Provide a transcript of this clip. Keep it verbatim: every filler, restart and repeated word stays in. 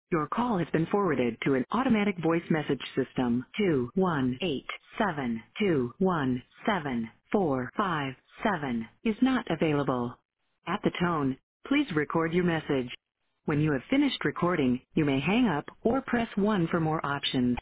Your call has been forwarded to an automatic voice message system. two one eight seven two one seven four five seven is not available. At the tone, please record your message. When you have finished recording, you may hang up or press one for more options.